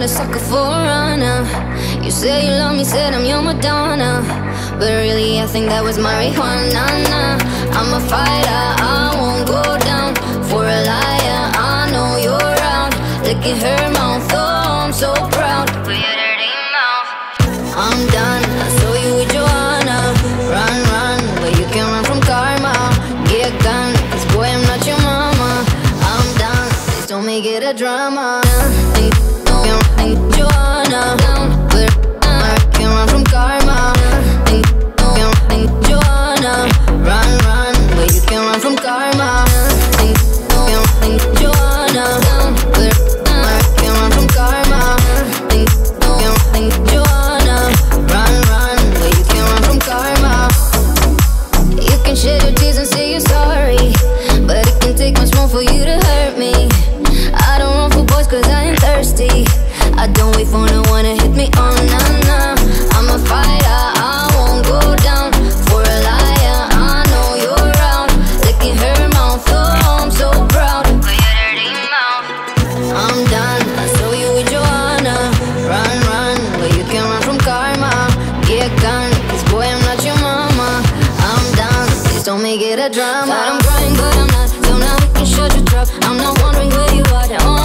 a sucker for a runner. You say you love me, said I'm your Madonna, but really I think that was marijuana. I'm a fighter, I won't go down for a liar. I know you're out, licking her mouth, oh I'm so proud for your dirty mouth. I'm done, I saw you with Joanna. Run, run, but you can run from karma. Get a gun, cause boy I'm not your mama. I'm done, please don't make it a drama. Joanna, but I can run from karma. Joanna, run, run, but you can run from karma. Joanna, but I can run from karma. Joanna, run, run, but you can run from karma. You can shed your tears and say you're sorry, but it can take much more for you to hurt me. I don't run for boys cause I ain't thirsty. I don't wait for no one to hit me on, nah. I'm a fighter, I won't go down for a liar. I know you're out, licking her mouth, oh I'm so proud for your dirty mouth. I'm done, I saw you with Joanna. Run, run, but you can run from karma. Get a gun, cause boy I'm not your mama. I'm done, please don't make it a drama. I'm crying but I'm not, so now we can shut your trap. I'm not wondering where you are,